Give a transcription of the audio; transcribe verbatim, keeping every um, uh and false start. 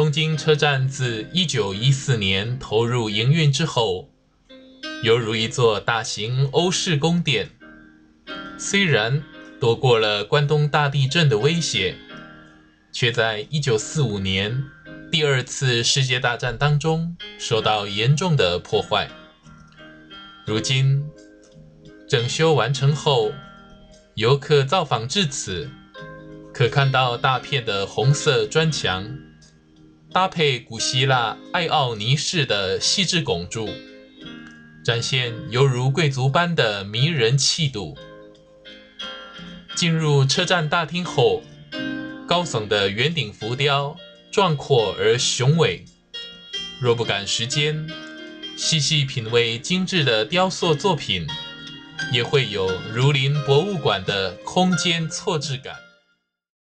东京车站自一九一四年投入营运之后，犹如一座大型欧式宫殿。虽然躲过了关东大地震的威胁，却在一九四五年第二次世界大战当中受到严重的破坏。如今整修完成后，游客造访至此，可看到大片的红色砖墙，搭配古希腊爱奥尼式的细致拱柱，展现犹如贵族般的迷人气度。进入车站大厅后，高耸的圆顶浮雕壮阔而雄伟，若不赶时间，细细品味精致的雕塑作品，也会有如临博物馆的空间错置感。